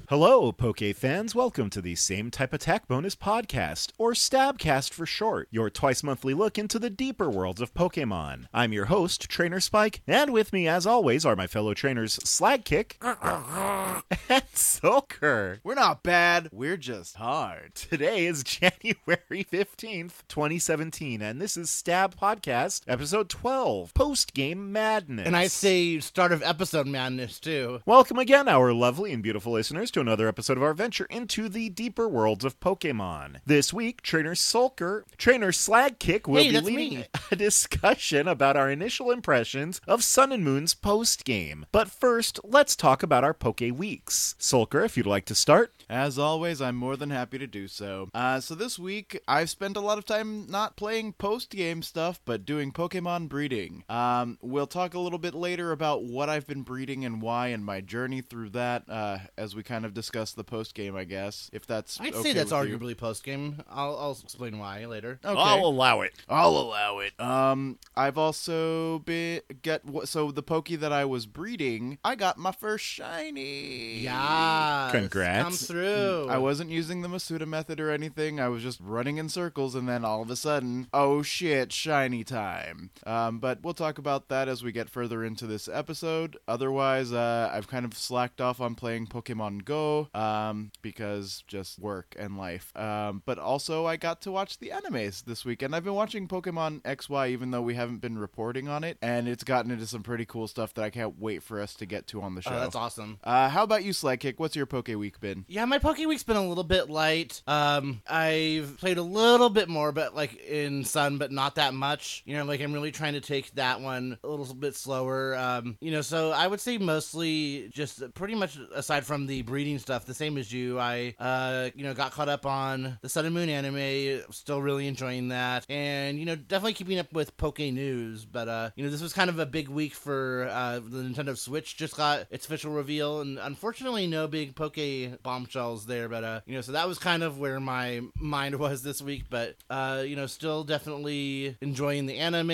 Hello, Poke fans. Welcome to the Same Type Attack Bonus Podcast, or Stabcast for short, your twice-monthly look into the deeper worlds of Pokemon. I'm your host, Trainer Spike, and with me, as always, are my fellow trainers Slagkick and Sulker. We're not bad, we're just hard. Today is January 15th, 2017, and this is Stab Podcast, episode 12, Post-Game Madness. And I say start of episode madness, too. Welcome again, our lovely and beautiful listeners, to another episode of our venture into the deeper worlds of Pokemon. This week, Trainer Slagkick will be leading a discussion about our initial impressions of Sun and Moon's post-game. But first, let's talk about our Poke Weeks. Sulker, if you'd like to start. As always, I'm more than happy to do so. So this week, I've spent a lot of time not playing post-game stuff, but doing Pokemon breeding. We'll talk a little bit later about what I've been breeding and why, and my journey through that, as we kind of discuss the post-game, I guess, if that's I'd okay say that's with you. arguably post-game. I'll explain why later. Okay. I'll allow it. I've also so the Poke that I was breeding, I got my first shiny. Yeah. Congrats. Come through. I wasn't using the Masuda method or anything. I was just running in circles, and then all of a sudden, oh shit, shiny time. But we'll talk about that as we get further into this episode. Otherwise, I've kind of slacked off on playing Pokemon Go, because just work and life. But also, I got to watch the animes this weekend. I've been watching Pokemon XY, even though we haven't been reporting on it, and it's gotten into some pretty cool stuff that I can't wait for us to get to on the show. Oh, that's awesome. How about you, Slagkick? What's your Poke Week been? Yeah, my Poke Week's been a little bit light. I've played a little bit more, but like in Sun, but not that much. You know, like I'm really trying to take that one a little bit slower. So I would say mostly just pretty much aside from the breeding stuff, the same as you. I, got caught up on the Sun and Moon anime. Still really enjoying that, and definitely keeping up with Poke news. But this was kind of a big week for the Nintendo Switch. Just got its official reveal, and unfortunately, no big Poke bombshells there. But so that was kind of where my mind was this week. But still definitely enjoying the anime,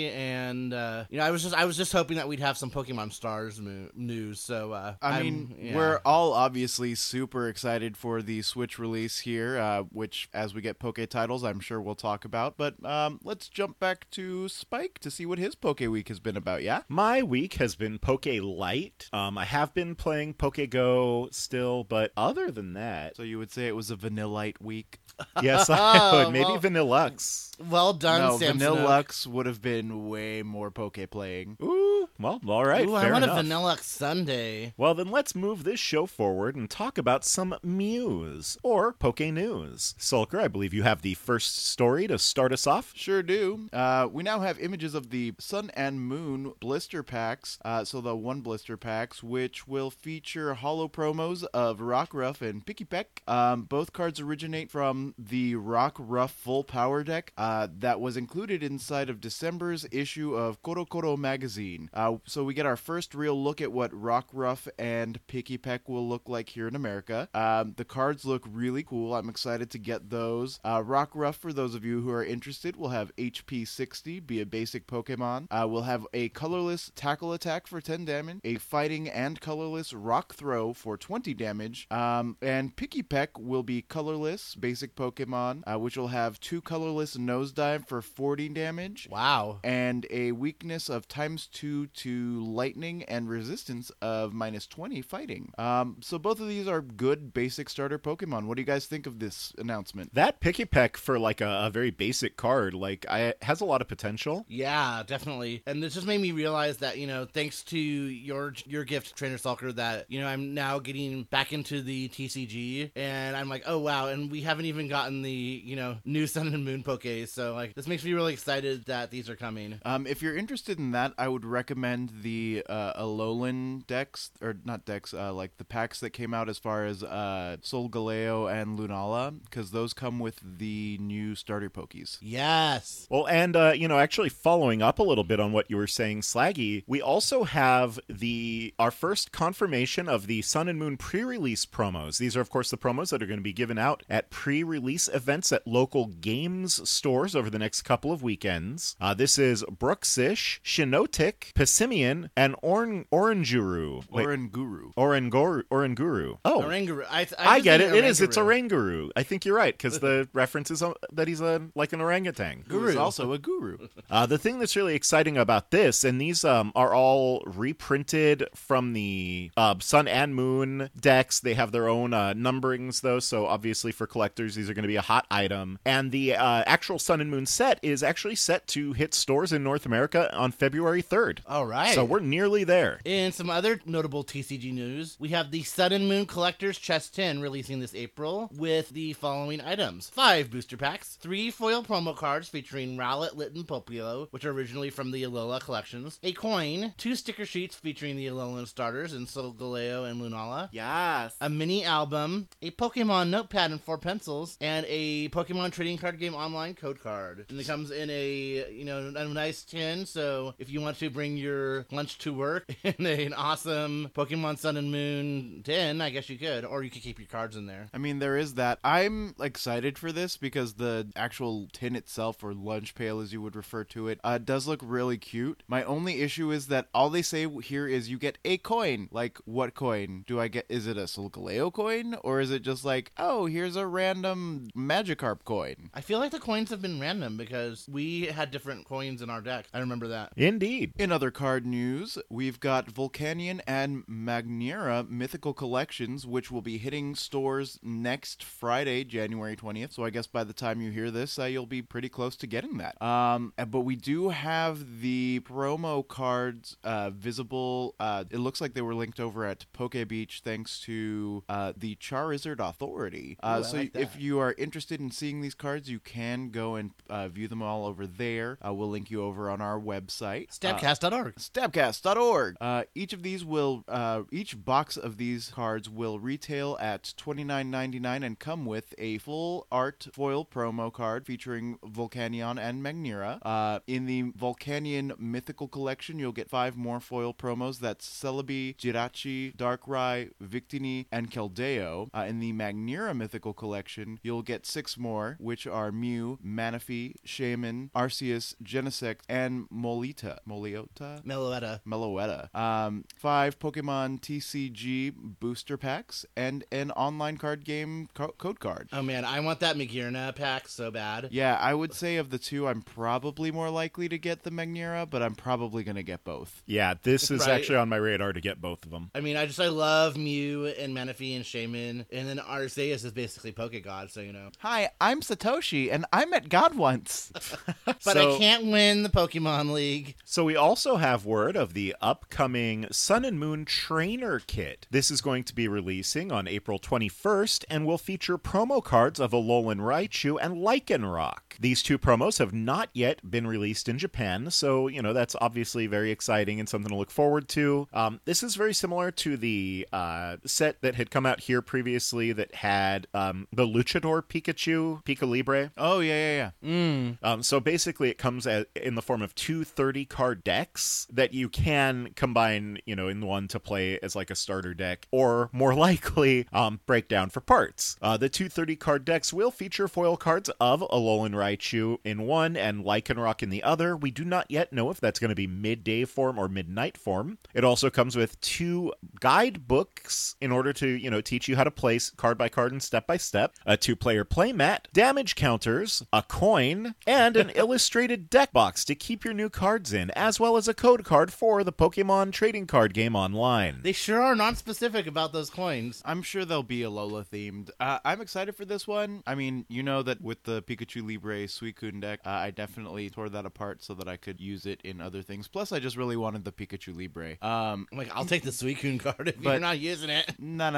and I was just hoping that we'd have some Pokemon Stars news. So we're all obviously super excited for the Switch release here, which as we get Poke titles, I'm sure we'll talk about. But let's jump back to Spike to see what his Poke Week has been about. Yeah, My week has been Poke Light. I have been playing Poke Go still, but other than that, so you would say it was a Vanillite week? yes, I would. Maybe Vanillux. Well done, No, Sam Snow. Vanillux would have been way more Poke playing. Ooh, well, all right. Ooh, fair I want enough. a Vanilla Sunday. Well, then let's move this show forward and talk about some Muse, or Poke News. Sulker, I believe you have the first story to start us off. Sure do. We now have images of the Sun and Moon blister packs, so the one blister packs, which will feature holo promos of Rockruff and Pikipek. Both cards originate from the Rockruff full power deck that was included inside of December's issue of Korokoro magazine. So we get our first real look at what Rockruff and Pikipek will look like here in America. The cards look really cool. I'm excited to get those. Rockruff, for those of you who are interested, will have HP 60, be a basic Pokemon. We'll have a colorless tackle attack for 10 damage, a fighting and colorless rock throw for 20 damage, and Pikipek will be colorless, basic Pokemon, which will have 2 colorless nosedive for 40 damage. Wow. And a weakness of ×2 to lightning and resistance of -20 fighting. So both of these are good basic starter Pokemon. What do you guys think of this announcement? That Pikipek for like a very basic card, has a lot of potential. Yeah, definitely. And this just made me realize that, thanks to your gift, Trainer Stalker, that, I'm now getting back into the TCG, and I'm like, oh wow, and we haven't even gotten the, new Sun and Moon Poke, so this makes me really excited that these are coming. If you're interested in that, I would recommend the Alolan decks, or not decks, like the packs that came out as far as Solgaleo and Lunala, because those come with the new starter Pokies. Yes. Well, and, actually following up a little bit on what you were saying, Slaggy, we also have our first confirmation of the Sun and Moon pre-release promos. These are, of course, the promos that are going to be given out at pre-release events at local games stores over the next couple of weekends. This is Bruxish, Shinotic, Simeon, and Oranguru. Oranguru. Oh. Oranguru. I get it. It is. It's Oranguru. I think you're right, because the reference is that he's like an orangutan. Guru is also a guru. The thing that's really exciting about this, and these are all reprinted from the Sun and Moon decks. They have their own numberings, though, so obviously for collectors, these are going to be a hot item. And the actual Sun and Moon set is actually set to hit stores in North America on February 3rd. All right. So we're nearly there. In some other notable TCG news, we have the Sun and Moon Collector's Chest 10 releasing this April with the following items. 5 booster packs, 3 foil promo cards featuring Rowlet, Litten, Popplio, which are originally from the Alola collections, a coin, 2 sticker sheets featuring the Alolan starters in Solgaleo and Lunala, Yes. a mini album, a Pokemon notepad and 4 pencils, and a Pokemon trading card game online code card. And it comes in a nice tin, so if you want to bring your lunch to work in an awesome Pokemon Sun and Moon tin, I guess you could, or you could keep your cards in there. I mean, there is that. I'm excited for this because the actual tin itself, or lunch pail as you would refer to it, does look really cute. My only issue is that all they say here is you get a coin. Like, what coin do I get? Is it a Solgaleo coin? Or is it just like, oh, here's a random Magikarp coin? I feel like the coins have been random because we had different coins in our deck. I remember that. Indeed. In other card news, we've got Volcanion and Magnera Mythical Collections, which will be hitting stores next Friday, January 20th. So I guess by the time you hear this, you'll be pretty close to getting that. But we do have the promo cards visible. It looks like they were linked over at Poke Beach thanks to the Charizard Authority. So like if you are interested in seeing these cards, you can go and view them all over there. We'll link you over on our website. Stabcast.org. Stabcast.org. Each box of these cards will retail at $29.99 and come with a full art foil promo card featuring Volcanion and Magnera. In the Volcanion Mythical Collection, you'll get 5 more foil promos. That's Celebi, Jirachi, Darkrai, Victini, and Keldeo. In the Magnera Mythical Collection, you'll get 6 more, which are Mew, Manaphy, Shaman, Arceus, Genesect, and Meloetta. 5 Pokemon TCG booster packs and an online card game code card. Oh man, I want that Magearna pack so bad. Yeah, I would say of the two, I'm probably more likely to get the Magnera, but I'm probably going to get both. Yeah, this is Right. actually on my radar to get both of them. I mean, I love Mew and Manaphy and Shaman, and then Arceus is basically Pokegod, so you know. Hi, I'm Satoshi, and I met God once. But I can't win the Pokemon League. So we also have word of the upcoming Sun and Moon Trainer Kit. This is going to be releasing on April 21st and will feature promo cards of Alolan Raichu and Lycanroc. These 2 promos have not yet been released in Japan, so, that's obviously very exciting and something to look forward to. This is very similar to the set that had come out here previously that had the Luchador Pikachu, Pika Libre. Oh, yeah. So basically it comes in the form of 2 30-card decks that you can combine, in one to play as like a starter deck, or more likely break down for parts. The 2 30-card decks will feature foil cards of Alolan Raichu in one and Lycanroc in the other. We do not yet know if that's going to be midday form or midnight form. It also comes with 2 guidebooks in order to, teach you how to play card by card and step by step, a 2-player playmat, damage counters, a coin, and an illustrated deck box to keep your new cards in, as well as a code card for the Pokemon trading card game online. They sure are not specific about those coins. I'm sure they'll be Alola themed. I'm excited for this one. I mean, you know that with the Pikachu Libre Suicune deck, I definitely tore that apart so that I could use it in other things. Plus, I just really wanted the Pikachu Libre. I'm like, I'll take the Suicune card if you're not using it.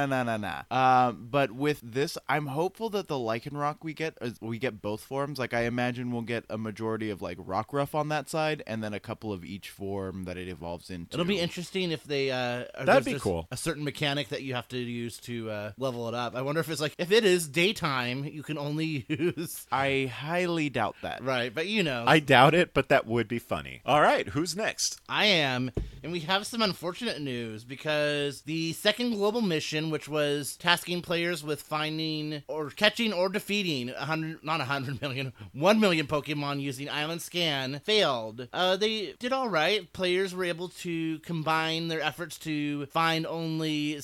Nah. But with this, I'm hopeful that the Lycanroc we get both forms. Like, I imagine we'll get a majority of like Rockruff on that side, and then a couple of each form that it evolves into. It'll be interesting if they that'd be cool. A certain mechanic that you have to use to level it up. I wonder if it's like, if it is daytime, you can only use. I highly doubt that. Right, but I doubt it, but that would be funny. All right, who's next? I am. And we have some unfortunate news because the second global mission, which was tasking players with finding or catching or defeating 1 million Pokemon using Island Scan, failed. They did all right. Players were able to combine their efforts to find only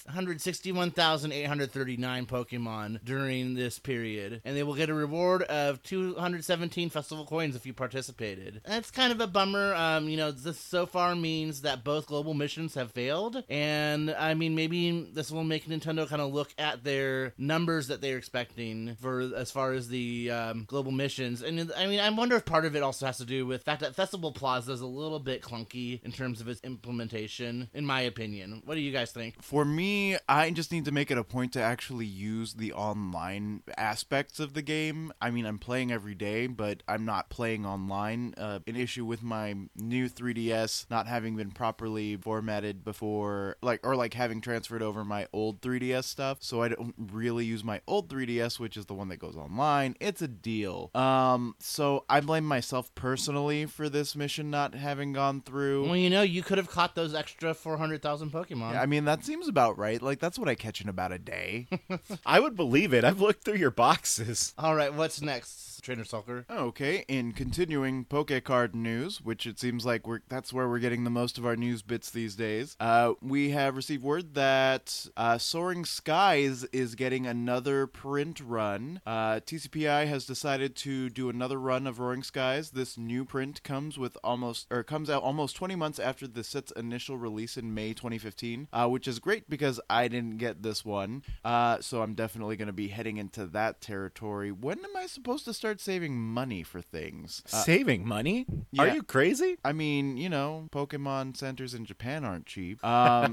661,839 Pokemon during this period, and they will get a reward of 217 festival coins if you participated. That's kind of a bummer. This so far means that both global missions have failed, and I mean, maybe this will make Nintendo kind of look at their numbers that they're expecting for as far as the global missions. And I mean, I wonder if part of it also has to do with the fact that Festival Plaza is a little bit clunky in terms of its implementation, in my opinion. What do you guys think? For me, I just need to make it a point to actually use the online aspects of the game. I mean, I'm playing every day, but I'm not playing online. An issue with my new 3DS not having been properly formatted before, like having transferred over my old 3DS stuff, so I don't really use my old 3DS, which is the one that goes online. It's a deal. So I blame myself personally for this mission not having gone through. Well, you could have caught those extra 400,000 Pokemon. Yeah, I mean, that seems about right. Like, that's what I catch in about a day. I would believe it. I've looked through your boxes. All right, what's next, Trainer Sulker? Okay, in continuing Pokecard news, which it seems like that's where we're getting the most of our news bits these days, we have received word that Soaring Skies is getting another print run. TCPI has decided to do another run of Roaring Skies. This new print comes out almost 20 months after the set's initial release in May 2015, which is great because I didn't get this one, so I'm definitely going to be heading into that territory. When am I supposed to start saving money for things? Saving money? Yeah. Are you crazy? I mean, Pokemon centers in Japan aren't cheap.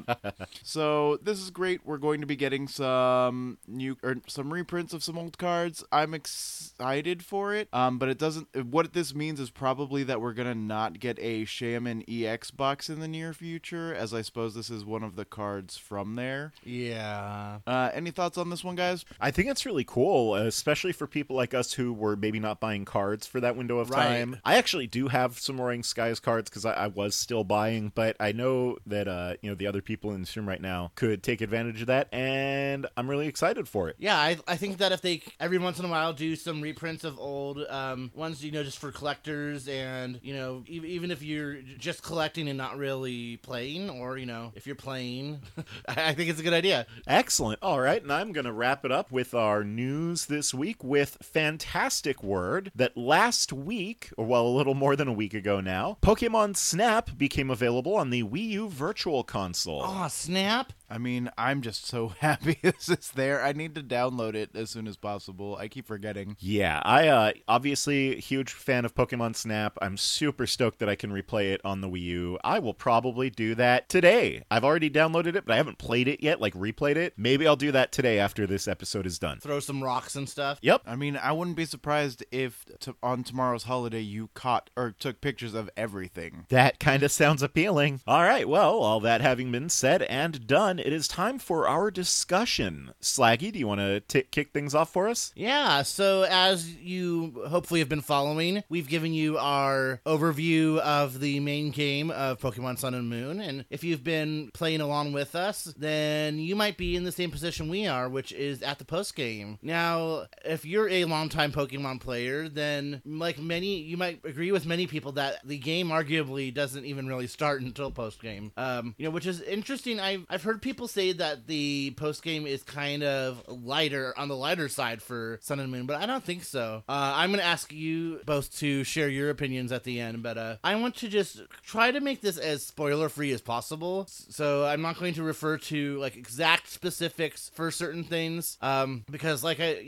So this is great. We're going to be getting some reprints of some old cards. I'm excited for it. But it doesn't. What this means is probably that we're gonna not get a Shaman EX box in the near future, as I suppose this is one of the cards from there. Yeah. Any thoughts on this one, guys? I think it's really cool, especially for people like us who were maybe not buying cards for that window of time. I actually do have some Roaring Skies cards because I was still buying, but I know that the other people in this room right now could take advantage of that, and I'm really excited for it. Yeah, I think that if they every once in a while do some reprints of old ones, just for collectors, and even if you're just collecting and not really playing, or if you're playing, I think it's a good idea. Excellent. All right, and I'm going to wrap it up with our news this week with fantastic word that last week, or a little more than a week ago now, Pokemon Snap became available on the Wii U Virtual Console. Oh, Snap? I mean, I'm just so happy this is there. I need to download it as soon as possible. I keep forgetting. Yeah, I obviously huge fan of Pokemon Snap. I'm super stoked that I can replay it on the Wii U. I will probably do that today. I've already downloaded it, but I haven't played it yet, replayed it. Maybe I'll do that today after this episode is done. Throw some rocks and stuff. Yep. I mean, I wouldn't be surprised if on tomorrow's holiday you caught or took pictures of everything. That kind of sounds appealing. All right, well, all that having been said and done, it is time for our discussion. Slaggy, do you want to kick things off for us? Yeah, so as you hopefully have been following, we've given you our overview of the main game of Pokemon Sun and Moon, and if you've been playing along with us, then you might be in the same position we are, which is at the post-game. Now, if you're a longtime Pokemon player, then you might agree with many people that the game arguably doesn't even really start until post-game, which is interesting. I've heard people say that the post-game is kind of on the lighter side for Sun and Moon, but I don't think so. I'm going to ask you both to share your opinions at the end, but I want to just try to make this as spoiler-free as possible, so I'm not going to refer to exact specifics for certain things, because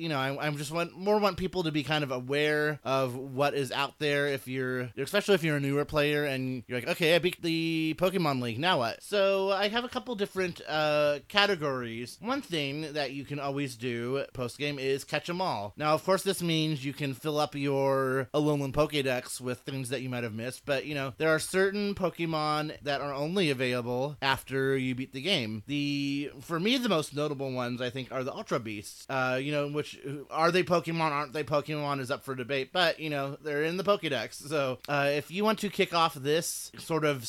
I just want people to be kind of aware of what is out there especially if you're a newer player and you're like, okay, I beat the Pokemon League, now what? So I have a couple different categories. One thing that you can always do post-game is catch them all. Now, of course, this means you can fill up your Alolan Pokédex with things that you might have missed, but, there are certain Pokemon that are only available after you beat the game. For me, the most notable ones, I think, are the Ultra Beasts, which, are they Pokemon, aren't they Pokemon is up for debate, but, they're in the Pokédex. So, if you want to kick off this sort of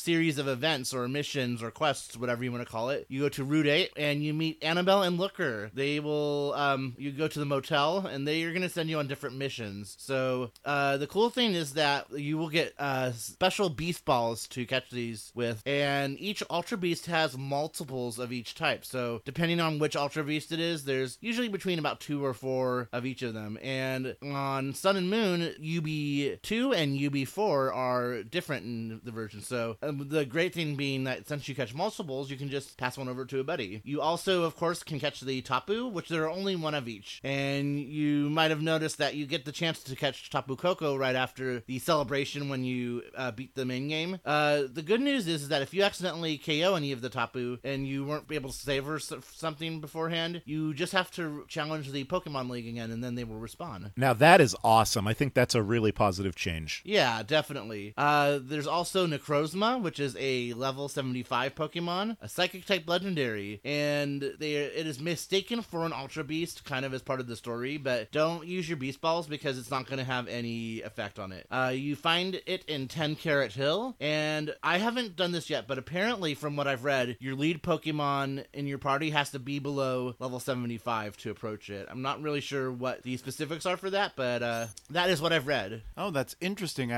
series of events or missions or quests, whatever you want to call it. You go to Route 8 and you meet Annabelle and Looker. They will, you go to the motel and they are going to send you on different missions. So the cool thing is that you will get special beast balls to catch these with, and each Ultra Beast has multiples of each type. So depending on which Ultra Beast it is, there's usually between about 2 or 4 of each of them. And on Sun and Moon, UB2 and UB4 are different in the version. So the great thing being that since you catch multiples, you can just pass one over to a buddy. You also, of course, can catch the Tapu, which there are only one of each. And you might have noticed that you get the chance to catch Tapu Koko right after the celebration when you beat the main game. The good news is that if you accidentally KO any of the Tapu and you weren't able to save or something beforehand, you just have to challenge the Pokemon League again, and then they will respawn. Now that is awesome. I think that's a really positive change. Yeah, definitely. There's also Necrozma, which is a level 75 Pokemon, a Psychic-type legendary, and it is mistaken for an Ultra Beast, kind of as part of the story, but don't use your Beast Balls because it's not going to have any effect on it. You find it in 10 Carat Hill, and I haven't done this yet, but apparently from what I've read, your lead Pokemon in your party has to be below level 75 to approach it. I'm not really sure what the specifics are for that, but that is what I've read. Oh, that's interesting.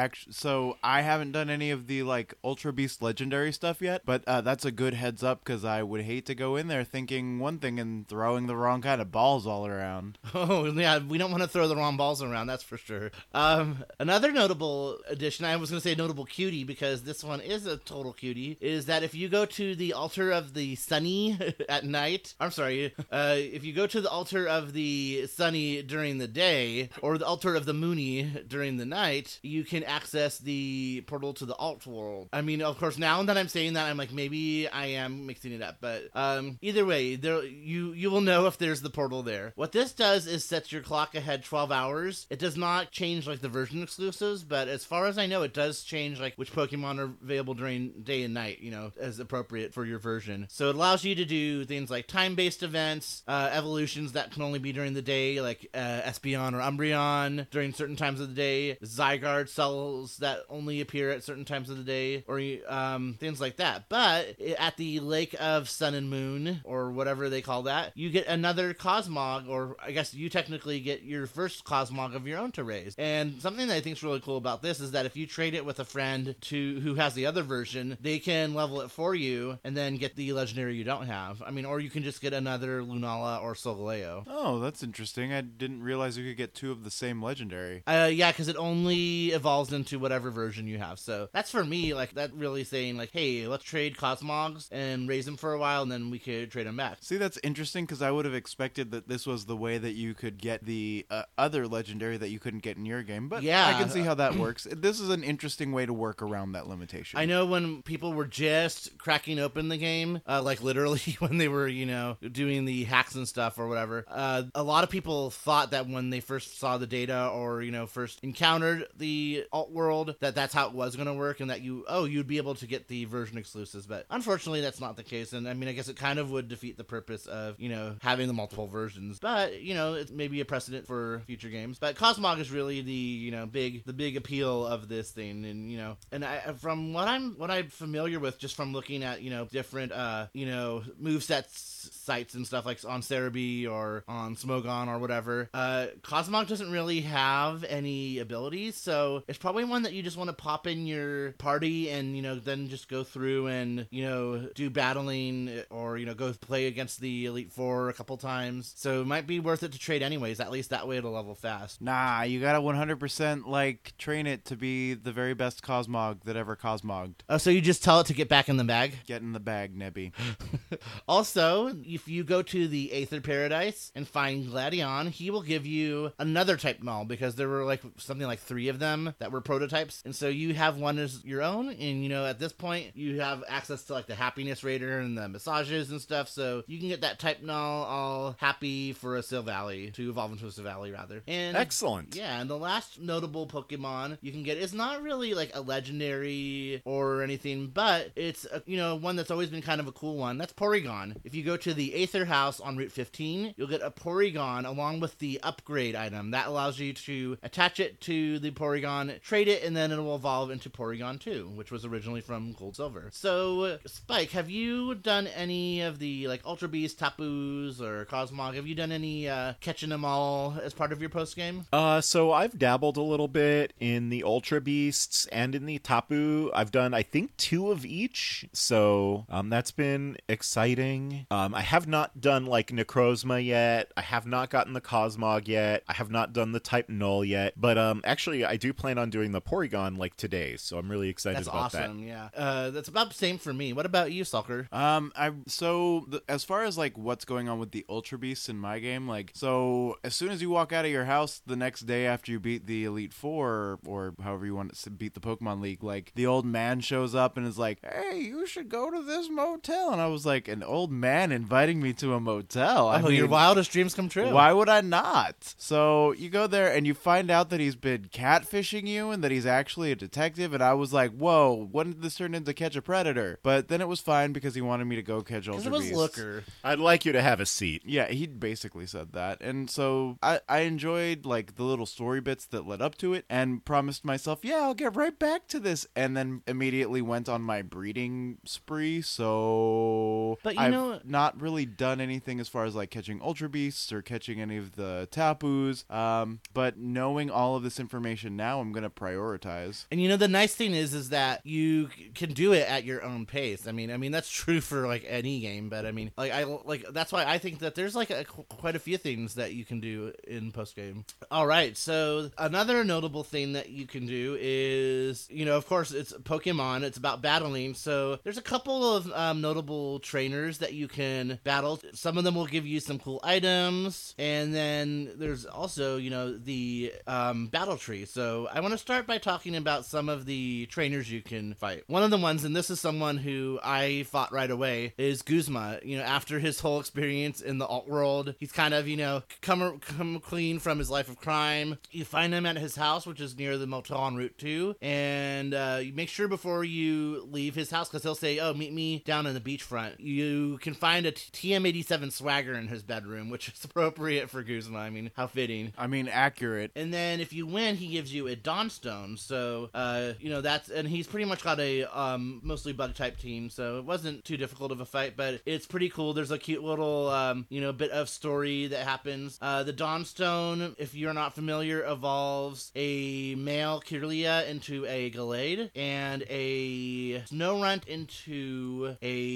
So I haven't done any of the like Ultra Beast legendary stuff yet, but that's a good heads up because I would hate to go in there thinking one thing and throwing the wrong kind of balls all around. Oh yeah, we don't want to throw the wrong balls around, that's for sure. Another notable addition, I was going to say notable cutie because this one is a total cutie, is that if you go to the altar of the Sunny at night, I'm sorry, if you go to the altar of the Sunny during the day, or the altar of the Moony during the night, you can access the portal to the alt world. I mean, of course, now that I'm saying that, I'm like, maybe I am mixing it up, but either way, you will know if there's the portal there. What this does is sets your clock ahead 12 hours. It does not change like the version exclusives, but as far as I know, it does change like which Pokemon are available during day and night, as appropriate for your version. So it allows you to do things like time-based events, evolutions that can only be during the day, like Espeon or Umbreon during certain times of the day, Zygarde cells that only appear at certain times of the day, or things like that. But at the Lake of Sun and Moon, or whatever they call that, you get another Cosmog, or I guess you technically get your first Cosmog of your own to raise. And something that I think is really cool about this is that if you trade it with a friend who has the other version, they can level it for you and then get the legendary you don't have. I mean, or you can just get another Lunala or Solgaleo. Oh, that's interesting. I didn't realize you could get 2 of the same legendary. Yeah, because it only evolves into whatever version you have. So that's for me, like, that really saying, like, hey, let's trade Cosmogs and raise them for a while, and then we could trade them back. See, that's interesting, because I would have expected that this was the way that you could get the other legendary that you couldn't get in your game, but yeah, I can see how that works. This is an interesting way to work around that limitation. I know when people were just cracking open the game, like literally when they were, doing the hacks and stuff or whatever, a lot of people thought that when they first saw the data or, first encountered the alt world, that's how it was going to work, and that you'd be able to get the version exclusives. But unfortunately, that's not the case. And I mean, I guess it kind of would defeat the purpose of, having the multiple versions. But, it's maybe a precedent for future games. But Cosmog is really the big appeal of this thing. And, and from what I'm familiar with, just from looking at, different, movesets sites and stuff like on Cerebi or on Smogon or whatever, Cosmog doesn't really have any abilities, so it's probably one that you just want to pop in your party and then just go through and do battling or go play against the Elite Four a couple times. So it might be worth it to trade anyways. At least that way it'll level fast. Nah, you gotta 100% train it to be the very best Cosmog that ever Cosmogged. Oh, so you just tell it to get back in the bag? Get in the bag, Nebby. Also, if you go to the Aether Paradise and find Gladion, he will give you another type null, because there were something like 3 of them that were prototypes, and so you have one as your own, and at this point you have access to the Happiness Raider and the massages and stuff, so you can get that type null all happy for a Silvally, to evolve into a Silvally rather. And excellent. Yeah, and the last notable Pokemon you can get is not really a legendary or anything, but it's one that's always been kind of a cool one. That's Porygon. If you go to the Aether House on Route 15, you'll get a Porygon along with the upgrade item. That allows you to attach it to the Porygon, trade it, and then it will evolve into Porygon 2. which was originally from Gold Silver. So, Spike, have you done any of the like Ultra Beast, Tapus, or Cosmog? Have you done any catching them all as part of your post game? So I've dabbled a little bit in the Ultra Beasts and in the Tapu. I've done, I think, 2 of each. So that's been exciting. I have not done like Necrozma yet. I have not gotten the Cosmog yet. I have not done the Type Null yet. But actually, I do plan on doing the Porygon like today. So I'm really excited about that. That's awesome. Yeah. That's about the same for me. What about you, Sulker? As far as like what's going on with the Ultra Beasts in my game, like, so as soon as you walk out of your house the next day after you beat the Elite Four, or however you want to beat the Pokemon League, like the old man shows up and is like, "Hey, you should go to this motel." And I was like, an old man inviting me to a motel? I mean, your wildest dreams come true. Why would I not? So you go there and you find out that he's been catfishing you and that he's actually a detective. And I was like, whoa, when did this turn into Catch a Predator? But then it was fine because he wanted me to go catch Ultra Beasts. It was Looker. I'd like you to have a seat. Yeah, he basically said that. And so I enjoyed like the little story bits that led up to it and promised myself, yeah, I'll get right back to this. And then immediately went on my breeding spree. So but I've not really done anything as far as like catching Ultra Beasts or catching any of the Tapus. But knowing all of this information now, I'm going to prioritize. And the nice thing is that you can do it at your own pace. I mean that's true for like any game, but I mean that's why I think that there's like quite a few things that you can do in post game. All right, so another notable thing that you can do is of course it's Pokemon. It's about battling. So there's a couple of notable trainers that you can battle. Some of them will give you some cool items, and then there's also the battle tree. So I want to start by talking about some of the trainers you can fight. One of the ones, and this is someone who I fought right away, is Guzma. After his whole experience in the alt world, he's kind of come clean from his life of crime. You find him at his house, which is near the motel on Route 2, and you make sure before you leave his house, because he'll say, "Oh, meet me down in the beachfront." You can find a TM87 Swagger in his bedroom, which is appropriate for Guzma. I mean, how fitting. I mean, accurate. And then if you win, he gives you a Dawnstone. So, and he's pretty much got a mostly bug type team, so it wasn't too difficult of a fight, but it's pretty cool. There's a cute little, bit of story that happens. The Dawnstone, if you're not familiar, evolves a male Kirlia into a Gallade and a Snorunt into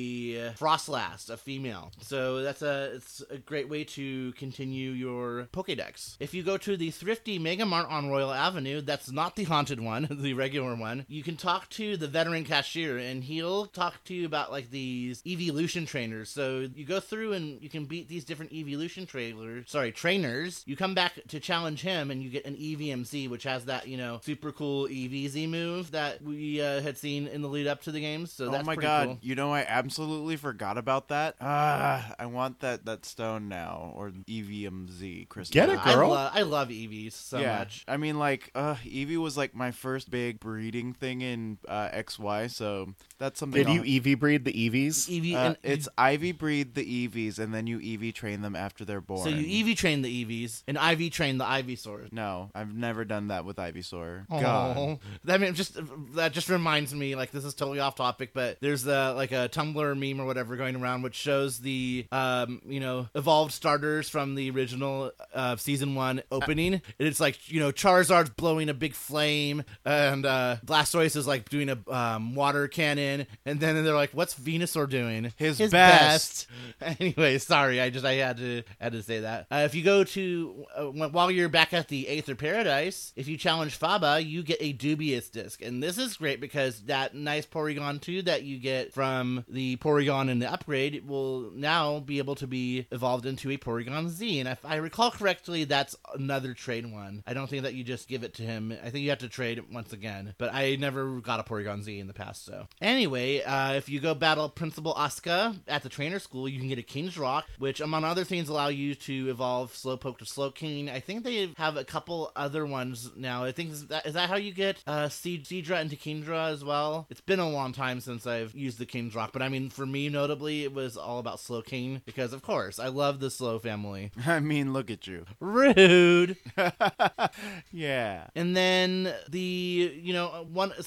a Frostlass, a female. So it's a great way to continue your Pokédex. If you go to the Thrifty Mega Mart on Royal Avenue, that's not the haunted one, the regular one, you can talk to the veteran cashier, and he'll talk to you about like these evolution trainers. So you go through and you can beat these different evolution trainers. You come back to challenge him, and you get an EVMZ, which has that super cool EVZ move that we had seen in the lead up to the games. So that's pretty cool. I absolutely forgot about that. I want that stone now, or EVMZ crystal. Get it, girl. I love EVs so much. I mean, like Eevee was like my first big breeding thing in XY, so that's something. Did you EV breed the Eevees? It's Ivy breed the Eevees, and then you EV train them after they're born. So you EV train the Eevees, and IV train the Ivysaur. No, I've never done that with Ivysaur. Oh. God, that just reminds me, like, this is totally off topic, but there's a Tumblr meme or whatever going around which shows the evolved starters from the original season 1 opening. And it's like Charizard's blowing a big flame, and Blastoise is like doing a water cannon, and then they're like, "What's Venusaur doing?" His best. Anyway, sorry, I had to say that. If you go to while you're back at the Aether Paradise, if you challenge Faba, you get a Dubious Disc, and this is great because that nice Porygon 2 that you get from the Porygon in the upgrade will now be able to be evolved into a Porygon Z. And if I recall correctly, that's another trade one. I don't think that you just give it to him. I think you have to trade it once again. But I never got a Porygon Z in the past, so. Anyway, if you go battle Principal Asuka at the trainer school, you can get a King's Rock, which among other things allow you to evolve Slowpoke to Slowking. I think they have a couple other ones now. I think is that how you get Seadra into Kingdra as well? It's been a long time since I've used the King's Rock, but I mean, for me, notably, it was all about Slowking because, of course, I love the Slow family. I mean, look at you. Rude. Yeah. And then the,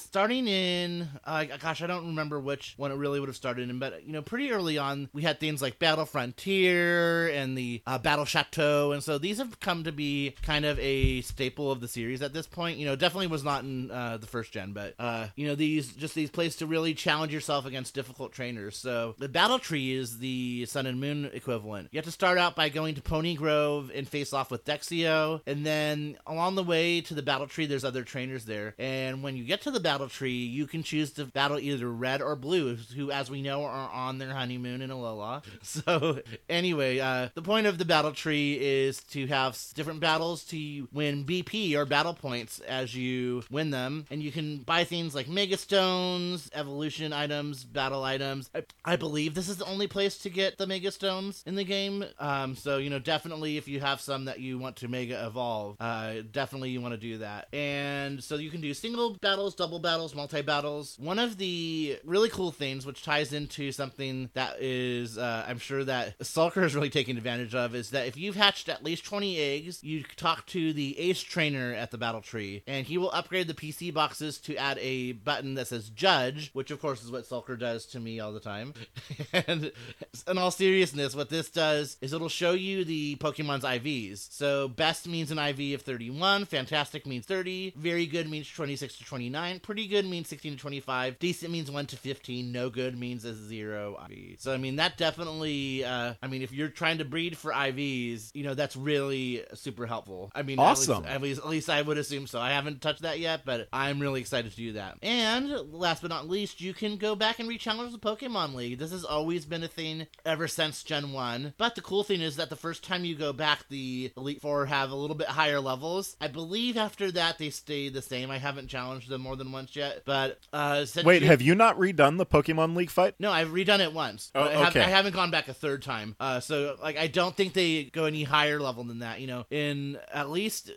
starting in, gosh, I don't remember which one it really would have started in, but, pretty early on, we had things like Battle Frontier and the Battle Chateau, and so these have come to be kind of a staple of the series at this point. Definitely was not in the first gen, but, these places to really challenge yourself against difficult trainers. So the Battle Tree is the Sun and Moon equivalent. You have to start out by going to Pony Grove and face off with Dexio, and then along the way to the Battle Tree, there's other trainers there. And when you get to the Battle Tree, you can choose to battle either Red or Blue, who, as we know, are on their honeymoon in Alola. So anyway, the point of the Battle Tree is to have different battles to win BP or battle points as you win them, and you can buy things like Mega Stones, evolution items, battle items. I believe this is the only place to get the Mega Stones in the game. So definitely if you have some that you want to Mega Evolve, definitely you want to do that. And so you can do single battles, double battles, multi-battles. One of the really cool things, which ties into something that is, I'm sure that Sulker is really taking advantage of, is that if you've hatched at least 20 eggs, you talk to the Ace Trainer at the Battle Tree, and he will upgrade the PC boxes to add a button that says Judge, which of course is what Sulker does to me all the time. And in all seriousness, what this does is it'll show you the Pokemon's IVs. So best means an IV of 31, fantastic means 30, very good means 26 to 29, pretty good means 16 to 25, decent means 1 to 15, no good means a 0 IV. So that definitely, if you're trying to breed for IVs, that's really super helpful. Awesome. At least I would assume so. I haven't touched that yet, but I'm really excited to do that. And last but not least, you can go back and re-challenge the Pokemon League. This has always been a thing ever since Gen 1. But the cool thing is that the first time you go back, the Elite Four have a little bit higher levels. I believe after that they stay the same. I haven't challenged them more than once yet. But wait, have you not redone the Pokemon League fight? No, I've redone it once. Oh, okay. I haven't gone back a third time. So I don't think they go any higher level than that. In at least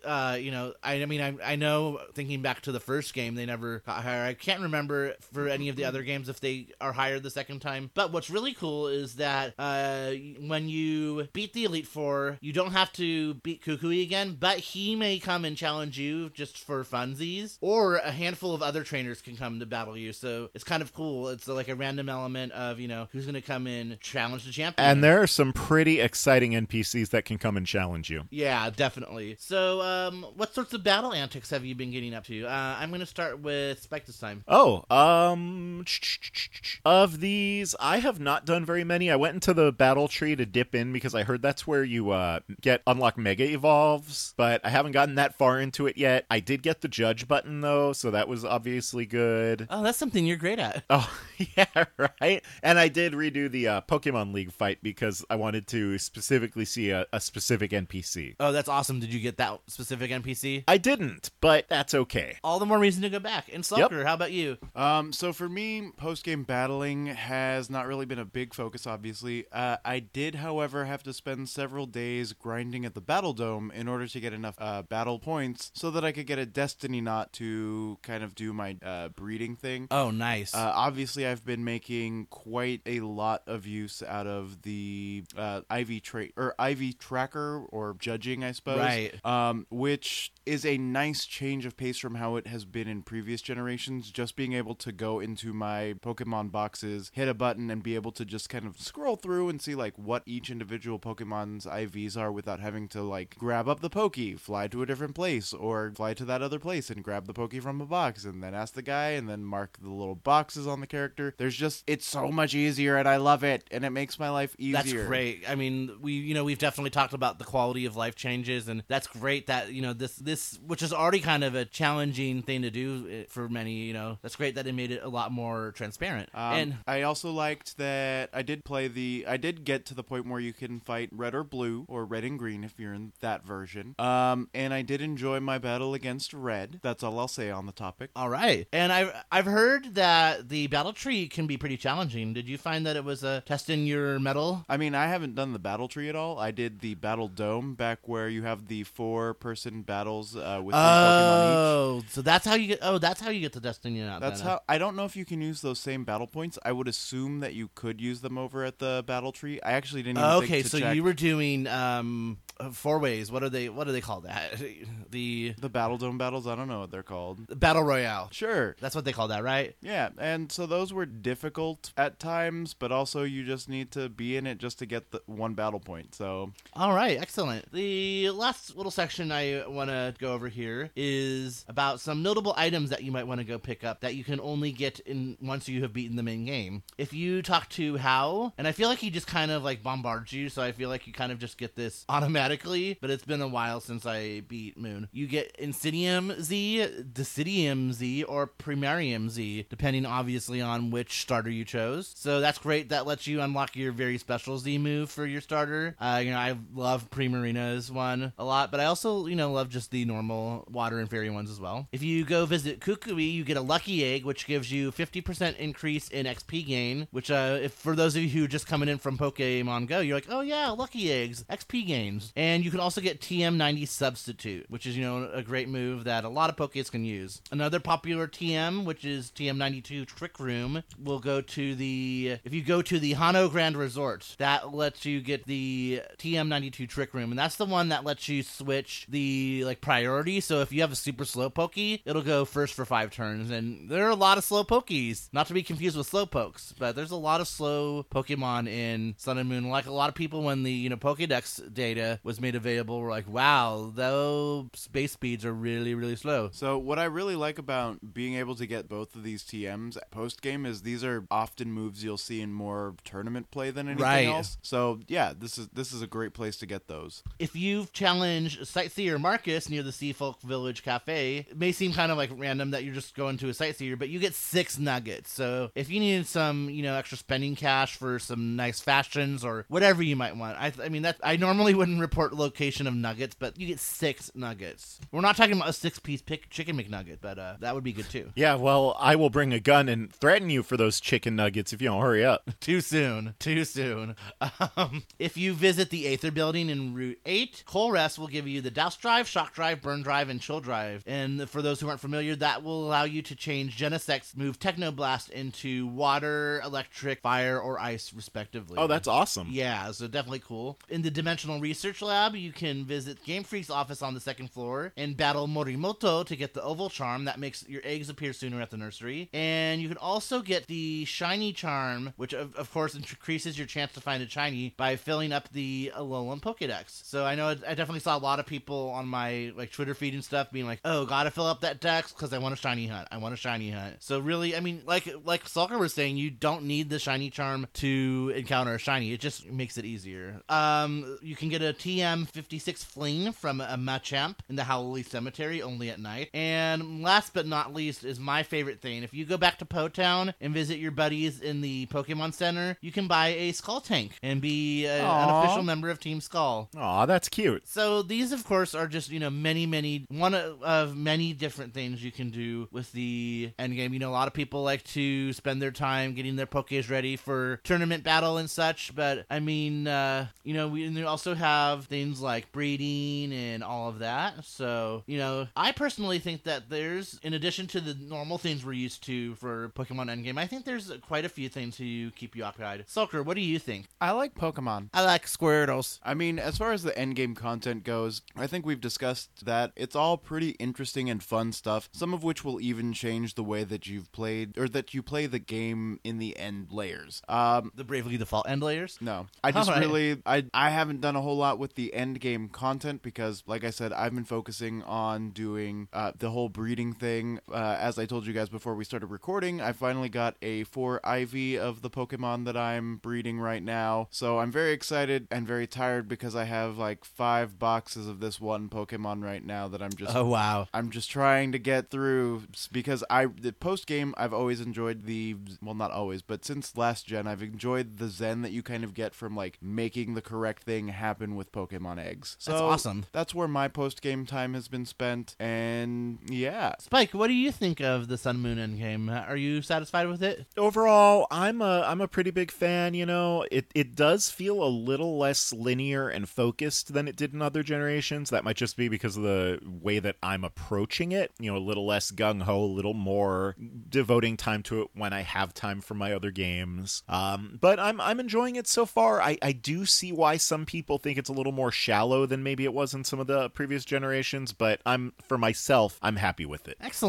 I know thinking back to the first game, they never got higher. I can't remember for any of the other games if they are higher the second time. But what's really cool is that when you beat the Elite Four, you don't have to beat Kukui again, but he may come and challenge you just for funsies, or a handful of other trainers can come to battle you. So it's kind of cool. It's like a random element of, who's going to come in, challenge the champion. And there are some pretty exciting NPCs that can come and challenge you. Yeah, definitely. So, what sorts of battle antics have you been getting up to? I'm going to start with Spike this time. Oh, of these, I have not done very many. I went into the Battle Tree to dip in because I heard that's where you unlock Mega Evolves, but I haven't gotten that far into it yet. I did get the Judge button, though, so that was obviously good. Oh, that's something you're great at. Oh, yeah, right? And I did redo the Pokemon League fight because I wanted to specifically see a specific NPC. Oh, that's awesome. Did you get that specific NPC? I didn't, but that's okay. All the more reason to go back. And Sulker, How about you? So for me, post-game battling has not really been a big focus, obviously. I did, however, have to spend several days grinding at the Battle Dome in order to get enough battle points so that I could get a Destiny Knot to kind of do my breeding thing. Oh, nice. Obviously, I've been making quite a lot of use out of the IV tracker or judging, I suppose. Right. Which is a nice change of pace from how it has been in previous generations. Just being able to go into my Pokemon boxes, hit a button, and be able to just kind of scroll through and see like what each individual Pokemon's IVs are without having to like grab up the Poke, fly to a different place, or fly to that other place and grab the Poke from a box and then ask the guy and then mark the little boxes on the character. It's so much easier and I love it, and it makes my life easier. That's great. We've definitely talked about the quality of life changes, and that's great that, this, which is already kind of a challenging thing to do for many, that's great that it made it a lot more transparent. And I also liked that I did get to the point where you can fight Red or Blue, or Red and Green if you're in that version. And I did enjoy my battle against Red. That's all I'll say on the topic. All right. And I've heard that the Battle Tree can be pretty challenging. Did you find that it was a test in your mettle? I have not done the Battle Tree at all. I did the Battle Dome back where you have the 4-person battles with 3 Pokemon each. So that's how you get. Oh, that's how you get the Destiny Knot. That's how. I don't know if you can use those same battle points. I would assume that you could use them over at the Battle Tree. I actually didn't even think to check. Okay, so you were doing 4 ways. What do they call that? The Battle Dome battles. I don't know what they're called. Battle Royale. style. Sure. That's what they call that, right? Yeah, and so those were difficult at times, but also you just need to be in it just to get the one battle point, so... All right, excellent. The last little section I want to go over here is about some notable items that you might want to go pick up that you can only get in once you have beaten the main game. If you talk to Hao, and I feel like he just kind of like bombards you, so I feel like you kind of just get this automatically, but it's been a while since I beat Moon. You get Insidium Z, Decidium Z, or Primarium Z, depending obviously on which starter you chose. So that's great. That lets you unlock your very special Z move for your starter. I love Primarina's one a lot, but I also, love just the normal water and fairy ones as well. If you go visit Kukui, you get a lucky egg, which gives you 50% increase in XP gain, which if for those of you who are just coming in from Pokemon Go, you're like, oh yeah, lucky eggs, XP gains. And you can also get TM90 Substitute, which is, a great move that a lot of Pokés can use. Another popular TM, which is TM92 Trick Room, will go to if you go to the Hano Grand Resort, that lets you get the TM92 Trick Room, and that's the one that lets you switch the priority. So if you have a super slow Pokey, it'll go first for 5 turns, and there are a lot of slow Pokeys, not to be confused with Slowpokes, but there's a lot of slow Pokemon in Sun and Moon. Like a lot of people, when the Pokédex data was made available, were like, wow, those base speeds are really, really slow. So what I really like about being able to get both of these TMs post game is these are often moves you'll see in more tournament play than anything else. So yeah, this is a great place to get those. If you've challenged Sightseer Marcus near the Seafolk Village Cafe, it may seem kind of random that you're just going to a Sightseer, but you get 6 nuggets. So if you needed some, extra spending cash for some nice fashions or whatever you might want, I normally wouldn't report location of nuggets, but you get 6 nuggets. We're not talking about a 6-piece chicken McNugget, but that would be good too. Yeah, well, I will bring a gun and threaten you for those chicken nuggets if you don't hurry up. Too soon. If you visit the Aether Building in Route 8, Colress will give you the Douse Drive, Shock Drive, Burn Drive, and Chill Drive. And for those who aren't familiar, that will allow you to change Genesect's move Technoblast into water, electric, fire, or ice, respectively. Oh, that's awesome. Yeah, so definitely cool. In the Dimensional Research Lab, you can visit Game Freak's office on the 2nd floor and battle Morimoto to get the Oval Charm that makes your eggs appear sooner at the nursery. And you can also get the Shiny Charm, which of course increases your chance to find a shiny by filling up the Alolan Pokédex. So I know I definitely saw a lot of people on my Twitter feed and stuff being like, oh, gotta fill up that dex because I want a shiny hunt. So really, like Sulker was saying, you don't need the Shiny Charm to encounter a shiny. It just makes it easier. You can get a TM56 Fling from a Machamp in the Howley Cemetery only at night. And last but not least is my favorite thing. If you go back to Po Town and visit your buddies in the Pokemon Center, you can buy a Skull Tank and be an official member of Team Skull. Aw, that's cute. So these, of course, are just, one of many different things you can do with the endgame. A lot of people like to spend their time getting their Pokés ready for tournament battle and such, but we also have things like breeding and all of that. So, I personally think that there's, in addition to the normal things we're used to for Pokemon Endgame, I think there's quite a few things to keep you occupied. Sulker, what do you think? I like Pokemon. I like Squirtles. As far as the endgame content goes, I think we've discussed that it's all pretty interesting and fun stuff, some of which will even change the way that you've played, or that you play the game in the end layers. The Bravely Default end layers? No. I just I haven't done a whole lot with the end game content because, like I said, I've been focusing on doing the whole breeding thing. As I told you guys before we started recording, I finally got a 4 IV of the Pokemon that I'm breeding right now. So I'm very excited and very tired because I have 5 boxes of this one Pokemon right now that I'm just trying to get through, because the post game I've always enjoyed not always, but since last gen I've enjoyed the zen that you kind of get from making the correct thing happen with Pokemon eggs. So that's awesome. That's where my post game time has been spent, and yeah. Spike, what do you think of the Sun Moon Endgame? Are you satisfied with it? Overall, I'm a pretty big fan. It does feel a little less linear and focused than it did in other generations. That might just be because of the way that I'm approaching it. A little less gung-ho, a little more devoting time to it when I have time for my other games. But I'm enjoying it so far. I do see why some people think it's a little more shallow than maybe it was in some of the previous generations, but for myself, I'm happy with it. Excellent.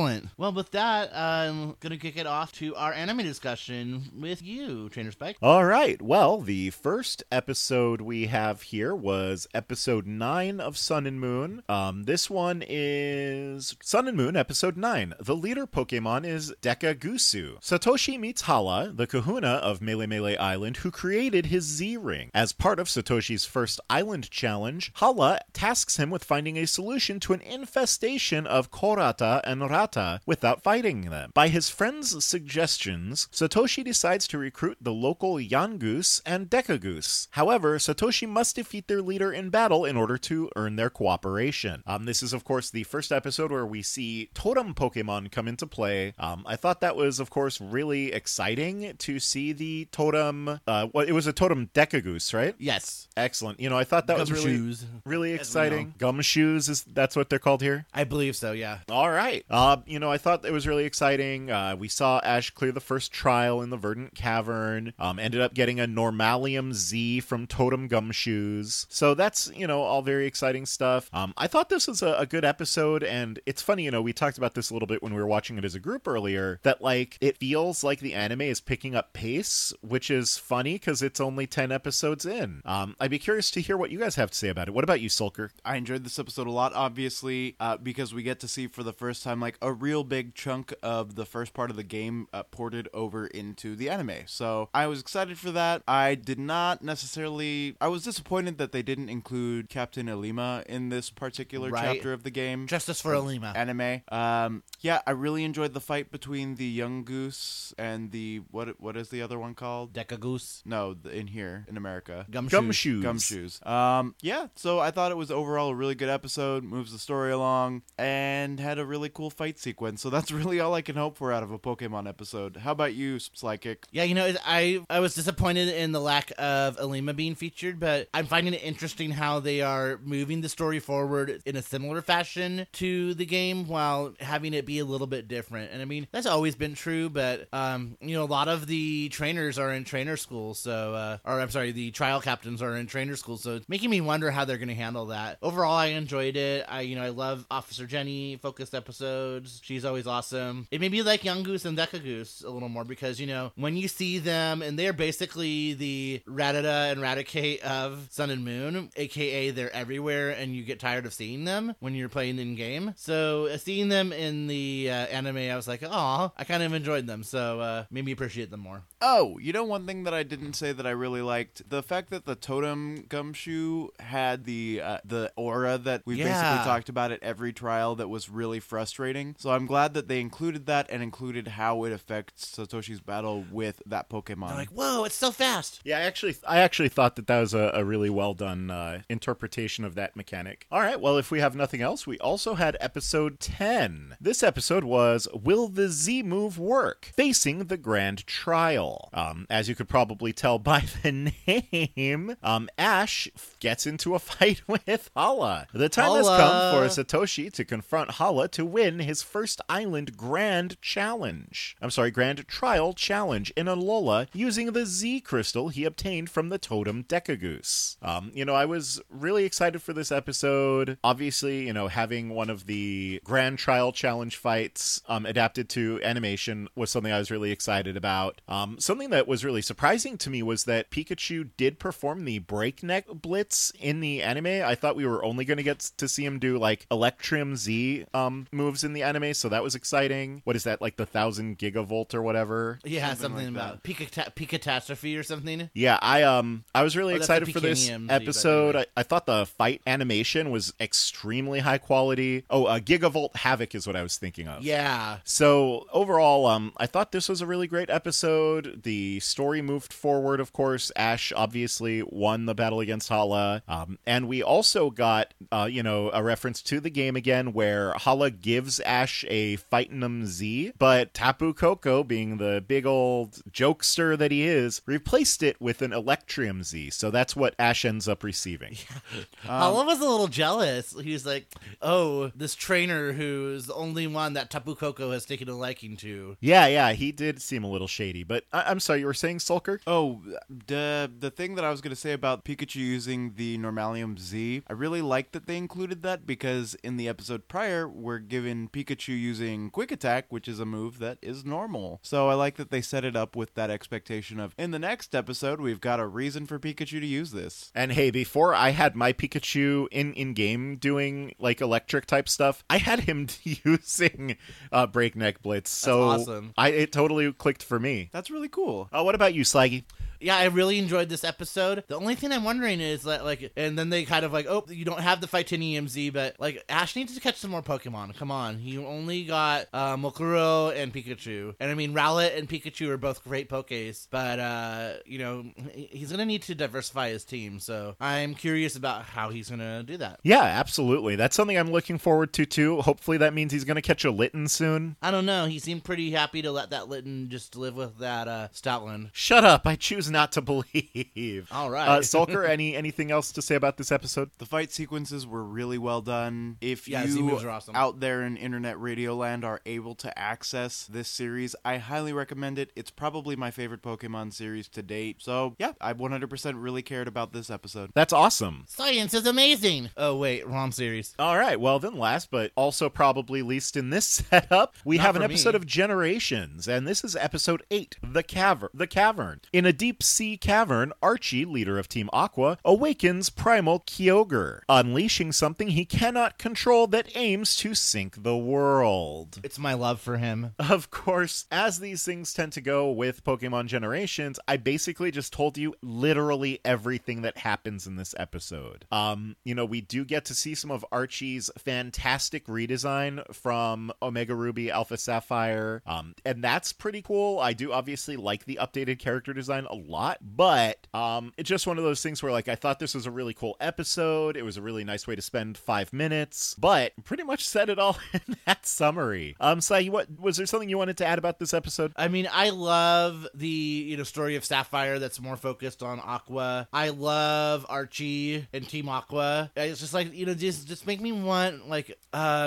Excellent. Well, with that, I'm going to kick it off to our anime discussion with you, Trainer Spike. All right. Well, the first episode we have here was episode 9 of Sun and Moon. This one is Sun and Moon, episode 9. The leader Pokemon is Dekagusu. Satoshi meets Hala, the kahuna of Mele Mele Island, who created his Z-Ring. As part of Satoshi's first island challenge, Hala tasks him with finding a solution to an infestation of Korata and Rata without fighting them. By his friend's suggestions, Satoshi decides to recruit the local Yangoose and Dekagoose. However, Satoshi must defeat their leader in battle in order to earn their cooperation. This is, of course, the first episode where we see totem Pokemon come into play. I thought that was, of course, really exciting to see the totem. It was a totem Dekagoose, right? Yes. Excellent. I thought that was really exciting. Gumshoes, that's what they're called here? I believe so, yeah. All right. I thought it was really exciting. We saw Ash clear the first trial in the Verdant Cavern. Ended up getting a Normalium Z from Totem Gumshoes. So that's, all very exciting stuff. I thought this was a good episode, and it's funny, we talked about this a little bit when we were watching it as a group earlier, that, it feels like the anime is picking up pace, which is funny because it's only 10 episodes in. I'd be curious to hear what you guys have to say about it. What about you, Sulker? I enjoyed this episode a lot, obviously, because we get to see for the first time, a real big chunk of the first part of the game ported over into the anime. So I was excited for that. I was disappointed that they didn't include Captain Elima in this particular chapter of the game. Justice for Elima. Anime. I really enjoyed the fight between the Yangoose and the, what is the other one called? Dekagoose. No, in here, in America. Gumshoes. So I thought it was overall a really good episode, moves the story along, and had a really cool fight sequence. So that's really all I can hope for out of a Pokemon episode. How about you, Slykick? Yeah, I was disappointed in the lack of Elima being featured, but I'm finding it interesting how they are moving the story forward in a similar fashion to the game while having it be a little bit different. And I mean, that's always been true, but a lot of the trainers are in trainer school, so the trial captains are in trainer school, so it's making me wonder how they're going to handle that. Overall, I enjoyed it. I love Officer Jenny focused episodes. She's always awesome. It made me like Yangoose and Dekagoose a little more because, when you see them, and they're basically the Rattata and Raticate of Sun and Moon, aka they're everywhere and you get tired of seeing them when you're playing in game. So seeing them in the anime, I was like, oh, I kind of enjoyed them, so made me appreciate them more. Oh, one thing that I didn't say that I really liked, the fact that the Totem Gumshoe had the aura that we basically talked about at every trial that was really frustrating. So I'm glad that they included that and included how it affects Satoshi's battle with that Pokemon. They're like, whoa, it's so fast. Yeah, I actually thought that was a really well done interpretation of that mechanic. All right, well, if we have nothing else, we also had episode 10. This episode was Will the Z Move Work? Facing the Grand Trial. As you could probably tell by the name, Ash gets into a fight with Hala. The time has come for Satoshi to confront Hala to win his first island Grand Trial Challenge in Alola using the Z Crystal he obtained from the totem Dekagoose. I was really excited for this episode. Obviously, having one of the Grand Trial Challenge fights adapted to animation was something I was really excited about. Something that was really surprising to me was that Pikachu did perform the Breakneck Blitz in the anime. I thought we were only going to get to see him do Electrum Z moves in the anime, so that was exciting. What is that, the 1000 Gigavolt or whatever? Yeah, something about Pikatastrophe or something. Yeah, I was really excited for this episode. Anyway. I thought the fight animation was extremely high quality. Gigavolt Havoc is what I was thinking of. Yeah. So overall, I thought this was a really great episode. The story moved forward, of course. Ash obviously won the battle against Hala. And we also got, a reference to the game again where Hala gives Ash a Fightinum Z, but Tapu Koko, being the big old jokester that he is, replaced it with an Electrium Z. So that's what Ash ends up receiving. Hala was a little jealous. He was like, oh, this trainer who's the only one that Tapu Koko has taken a liking to. Yeah, he did seem a little shady. But I'm sorry, you were saying, Sulker? Oh, the thing that I was going to say about Pikachu using the Normalium Z, I really like that they included that because in the episode prior, we're given Pikachu using Quick Attack, which is a move that is normal. So I like that they set it up with that expectation of, in the next episode, we've got a reason for Pikachu to use this. And hey, before I had my Pikachu in-game doing, like, electric type stuff, I had him using Breakneck Blitz. So That's awesome. It totally clicked for me. That's really cool. What about you, Slaggy? Yeah, I really enjoyed this episode. The only thing I'm wondering is that, like, and then they kind of like, oh, you don't have the Fightinium Z, but, like, Ash needs to catch some more Pokemon. Come on. He only got Mokuro and Pikachu. And, I mean, Rowlet and Pikachu are both great Pokés, but, you know, he's going to need to diversify his team, so I'm curious about how he's going to do that. Yeah, absolutely. That's something I'm looking forward to, too. Hopefully that means he's going to catch a Litten soon. I don't know. He seemed pretty happy to let that Litten just live with that Stoutland. Shut up. I choose not to believe. All right. Sulker, anything else to say about this episode? The fight sequences were really well done. If Z you moves are awesome. out there in internet radio land are able to access this series, I highly recommend it. It's probably my favorite Pokemon series to date. So yeah, I 100% really cared about this episode. That's awesome. Science is amazing. Oh, wait. Wrong series. All right. Well, then last, but also probably least in this setup, we have an episode of Generations, and this is episode 8, The Cavern. In a deep sea cavern, Archie, leader of Team Aqua, awakens Primal Kyogre, unleashing something he cannot control that aims to sink the world. It's my love for him. Of course, as these things tend to go with Pokemon Generations, I basically just told you literally everything that happens in this episode. You know, we do get to see some of Archie's fantastic redesign from Omega Ruby, Alpha Sapphire, and that's pretty cool. I do obviously like the updated character design a lot, but it's just one of those things where, like, I thought this was a really cool episode. It was a really nice way to spend 5 minutes, but pretty much said it all in that summary. Sai, was there something you wanted to add about this episode? I mean, I love the, story of Sapphire that's more focused on Aqua. I love Archie and Team Aqua. It's just like, just make me want, like,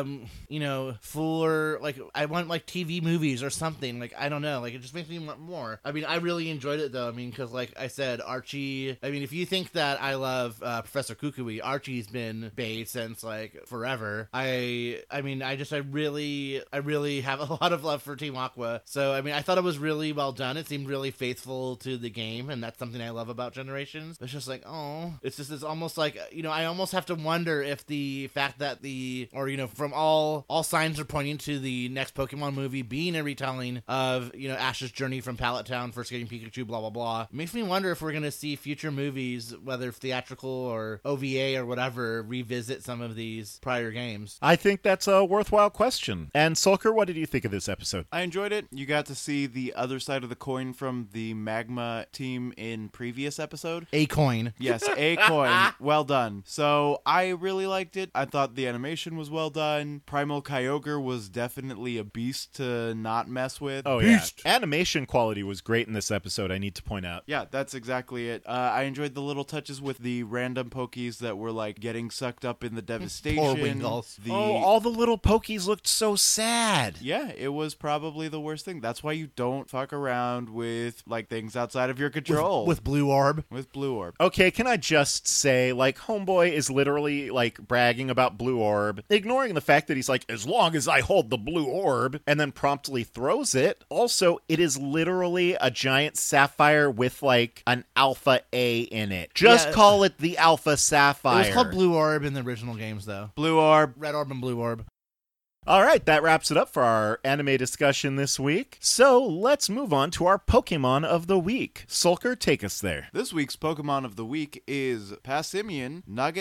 for, like, I want, like, TV movies or something. Like, I don't know. Like, it just makes me want more. I mean, I really enjoyed it, though. I mean, because, like I said, Archie, I mean, if you think that I love Professor Kukui, Archie's been bae since, like, forever. I really have a lot of love for Team Aqua. So, I mean, I thought it was really well done. It seemed really faithful to the game, and that's something I love about Generations. It's just like, it's almost like, I almost have to wonder if the fact that from all signs are pointing to the next Pokemon movie being a retelling of, Ash's journey from Pallet Town, first getting Pikachu, blah, blah, blah. It makes me wonder if we're going to see future movies, whether theatrical or OVA or whatever, revisit some of these prior games. I think that's a worthwhile question. And Sulker, what did you think of this episode? I enjoyed it. You got to see the other side of the coin from the Magma team in previous episode. A coin. Yes, a coin. Well done. So I really liked it. I thought the animation was well done. Primal Kyogre was definitely a beast to not mess with. Oh, beast. Yeah. Animation quality was great in this episode, I need to point out. Yeah, that's exactly it. I enjoyed the little touches with the random Pokies that were, like, getting sucked up in the devastation. Poor Wingulls. All the little Pokies looked so sad. Yeah, it was probably the worst thing. That's why you don't fuck around with, like, things outside of your control. With Blue Orb. With Blue Orb. Okay, can I just say, like, Homeboy is literally, like, bragging about Blue Orb, ignoring the fact that he's like, as long as I hold the Blue Orb, and then promptly throws it. Also, it is literally a giant sapphire with, like, an Alpha A in it. Just call it the Alpha Sapphire. It was called Blue Orb in the original games, though. Blue Orb. Red Orb and Blue Orb. All right, that wraps it up for our anime discussion this week. So let's move on to our Pokemon of the Week. Sulker, take us there. This week's Pokemon of the Week is Passimian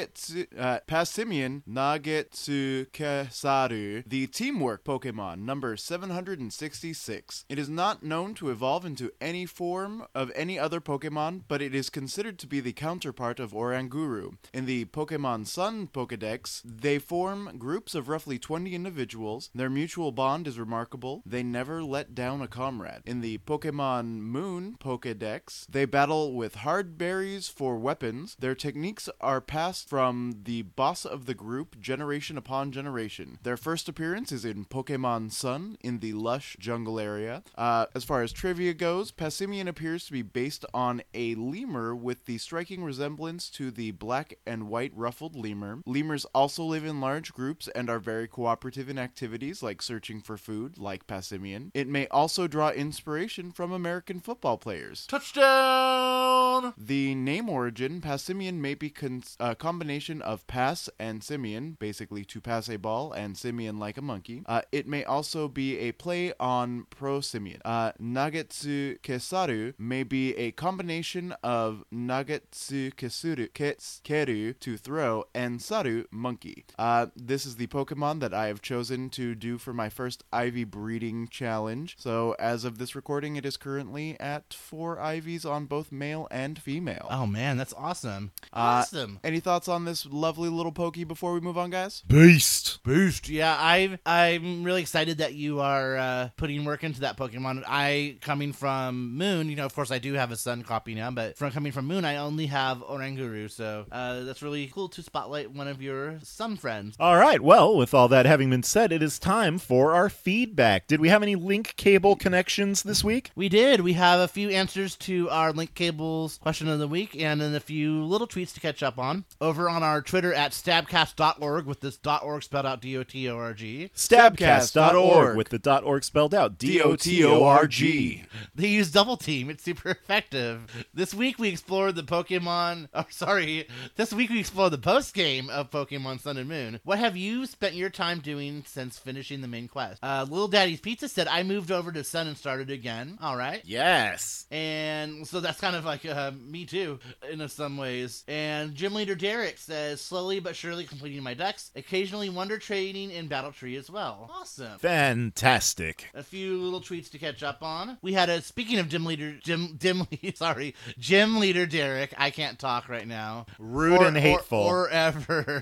Nagetsukesaru, the Teamwork Pokemon, number 766. It is not known to evolve into any form of any other Pokemon, but it is considered to be the counterpart of Oranguru. In the Pokemon Sun Pokedex, they form groups of roughly 20 individuals individuals. Their mutual bond is remarkable. They never let down a comrade. In the Pokemon Moon Pokédex, they battle with hard berries for weapons. Their techniques are passed from the boss of the group generation upon generation. Their first appearance is in Pokemon Sun in the lush jungle area. As far as trivia goes, Passimian appears to be based on a lemur with the striking resemblance to the black and white ruffled lemur. Lemurs also live in large groups and are very cooperative in activities like searching for food, like Passimian. It may also draw inspiration from American football players. Touchdown! The name origin, Passimian, may be a combination of pass and simian, basically to pass a ball and simian like a monkey. It may also be a play on prosimian. Nagetsu Kesaru may be a combination of Nagetsu Keru, to throw, and Saru, monkey. This is the Pokemon that I have chosen to do for my first Ivy breeding challenge. So as of this recording, it is currently at 4 Ivies on both male and female. Oh man, that's awesome. Awesome. Any thoughts on this lovely little Pokey before we move on, guys? Beast. Yeah, I'm really excited that you are putting work into that Pokemon. Coming from Moon, of course I do have a Sun copy now, but coming from Moon, I only have Oranguru, so that's really cool to spotlight one of your Sun friends. All right, well, with all that having been said, it is time for our feedback. Did we have any link cable connections this week? We did. We have a few answers to our link cables question of the week, and then a few little tweets to catch up on. Over on our Twitter at stabcast.org, with this .org spelled out DOTORG. Stabcast.org with the .org spelled out DOTORG. They use Double Team. It's super effective. This week we explored the post game of Pokemon Sun and Moon. What have you spent your time doing since finishing the main quest? Little Daddy's Pizza said, I moved over to Sun and started again. All right. Yes. And so that's kind of like me too, in some ways. And Gym Leader Derek says, slowly but surely completing my decks, occasionally wonder trading in Battle Tree as well. Awesome. Fantastic. A few little tweets to catch up on. We had speaking of Gym Leader Derek, I can't talk right now. Rude and hateful. Or ever.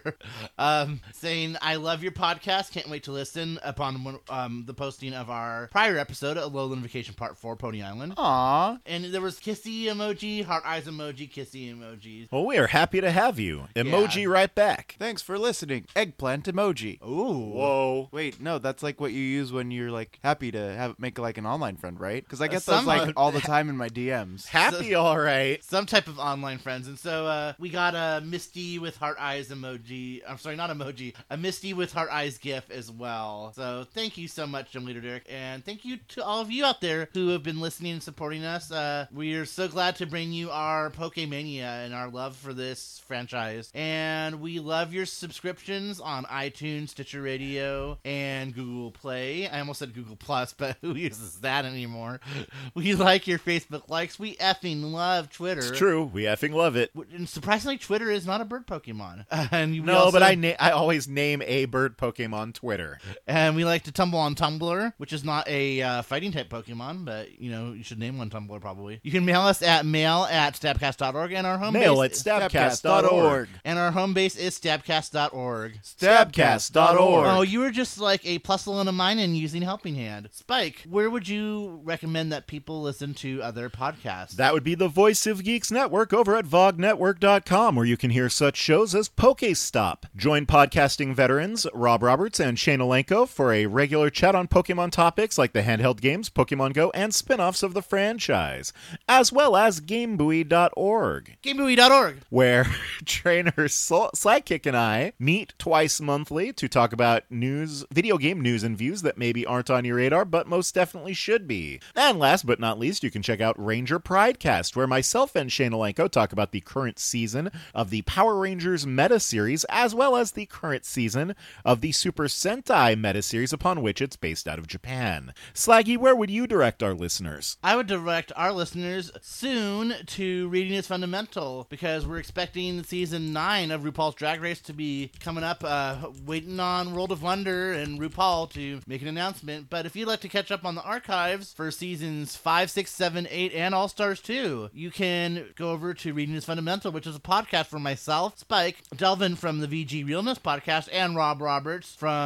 Saying, I love your podcast, can't wait to listen upon the posting of our prior episode, Alolan Vacation Part 4, Pony Island. Aww. And there was kissy emoji, heart eyes emoji, kissy emojis. Well, we are happy to have you. Emoji right back. Thanks for listening. Eggplant emoji. Ooh. Whoa. Wait, no, that's like what you use when you're like happy to make like an online friend, right? Because I get those like all the time in my DMs. Happy, all right. Some type of online friends. And so we got a Misty with heart eyes emoji. I'm sorry, not emoji. A Misty with heart eyes gif as well. So thank you so much, Gym Leader Derek. And thank you to all of you out there who have been listening and supporting us. We are so glad to bring you our Pokemania and our love for this franchise. And we love your subscriptions on iTunes, Stitcher Radio, and Google Play. I almost said Google Plus, but who uses that anymore? We like your Facebook likes. We effing love Twitter. It's true. We effing love it. And surprisingly, Twitter is not a bird Pokemon. But I always name a bird Pokemon Twitter. And we like to tumble on Tumblr, which is not a fighting type Pokemon, but you should name one Tumblr probably. You can mail us at mail@stabcast.org, and our home mail base at stabcast.org. And our home base is stabcast.org. Stabcast.org. Oh, you were just like a plus-1 of mine and using Helping Hand. Spike, where would you recommend that people listen to other podcasts? That would be the Voice of Geeks Network over at vognetwork.com, where you can hear such shows as Pokestop. Join podcasting veterans Rob Roberts and Shane Alenko for a regular chat on Pokemon topics like the handheld games, Pokemon Go, and spin-offs of the franchise, as well as GameBuoy.org. GameBuoy.org, where trainer Sidekick and I meet twice monthly to talk about video game news and views that maybe aren't on your radar, but most definitely should be. And last but not least, you can check out Ranger Pridecast, where myself and Shane Alenko talk about the current season of the Power Rangers meta series, as well as the current season of the Super Sentai meta series upon which it's based out of Japan. Slaggy, where would you direct our listeners? I would direct our listeners soon to Reading is Fundamental, because we're expecting season 9 of RuPaul's Drag Race to be coming up, waiting on World of Wonder and RuPaul to make an announcement. But if you'd like to catch up on the archives for seasons 5, 6, 7, 8, and All Stars 2, you can go over to Reading is Fundamental, which is a podcast from myself, Spike, Delvin from the VG Realness podcast, and Rob Roberts from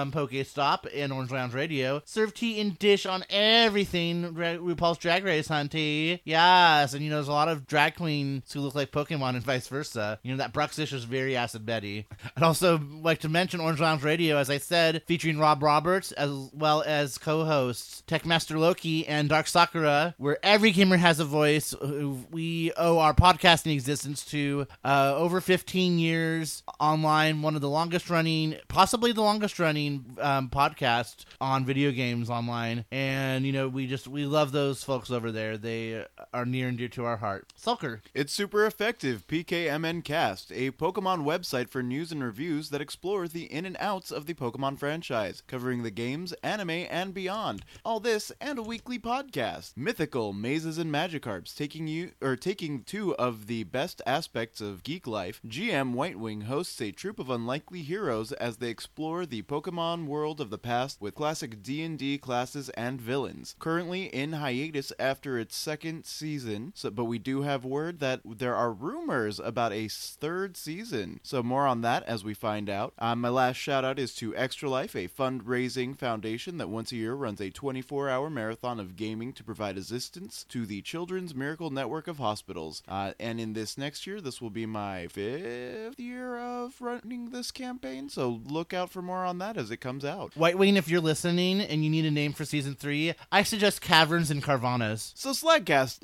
Pokestop and Orange Lounge Radio. Serve tea and dish on everything RuPaul's Drag Race, hunty. Yes, and there's a lot of drag queens who look like Pokemon and vice versa. That Bruxish is very Acid Betty. I'd also like to mention Orange Lounge Radio, as I said, featuring Rob Roberts, as well as co-hosts Techmaster Loki and Dark Sakura, where every gamer has a voice. We owe our podcasting existence to over 15 years online, one of the longest running, possibly the longest running podcast on video games online. And, we love those folks over there. They are near and dear to our heart. Sulker. It's super effective. PKMN Cast, a Pokemon website for news and reviews that explore the in and outs of the Pokemon franchise, covering the games, anime, and beyond. All this and a weekly podcast. Mythical, Mazes and Magikarps, taking two of the best aspects of geek life. GM Whitewing hosts a troop of unlikely heroes as they explore the Pokemon world of the past with classic D&D classes and villains. Currently in hiatus after its second season, but we do have word that there are rumors about a third season. So more on that as we find out. My last shout out is to Extra Life, a fundraising foundation that once a year runs a 24-hour marathon of gaming to provide assistance to the Children's Miracle Network of hospitals. And in this next year, this will be my 5th year of running this campaign, so look out for more on that as it comes out. Whitewing, if you're listening and you need a name for season 3, I suggest Caverns and Carvanas. So Slagcast.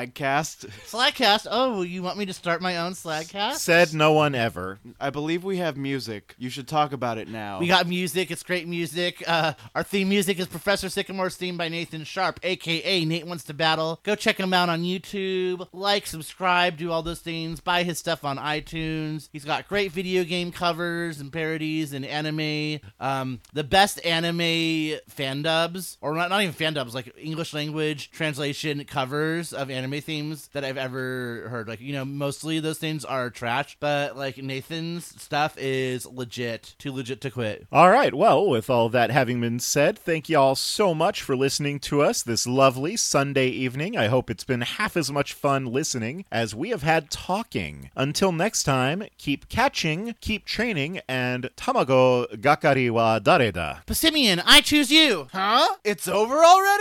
Slagcast? Oh, you want me to start my own Slagcast? Said no one ever. I believe we have music. You should talk about it now. We got music. It's great music. Our theme music is Professor Sycamore's theme by Nathan Sharp, a.k.a. Nate Wants to Battle. Go check him out on YouTube. Like, subscribe, do all those things. Buy his stuff on iTunes. He's got great video game covers and parodies and anime. The best anime fan dubs, or not even fan dubs, like English language translation covers of anime themes that I've ever heard. Like, mostly those things are trash, but like Nathan's stuff is legit. Too legit to quit. All right. Well, with all that having been said, thank you all so much for listening to us this lovely Sunday evening. I hope it's been half as much fun listening as we have had talking. Until next time, keep catching, keep training, and Tamago Gakari wa Dareda? Passimian, I choose you. Huh? It's over already?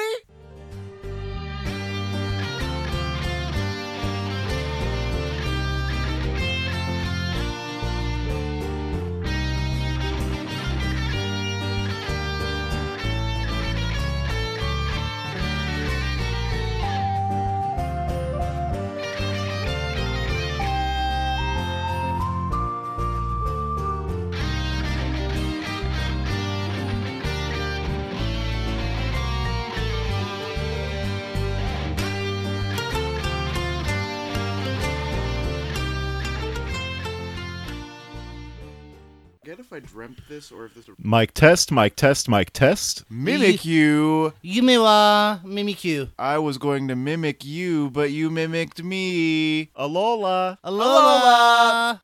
If I dreamt this or if this were... Mic test, mic test, mic test. Mimic you. Yume wa mimikyu. I was going to mimic you, but you mimicked me. Alola. Alola.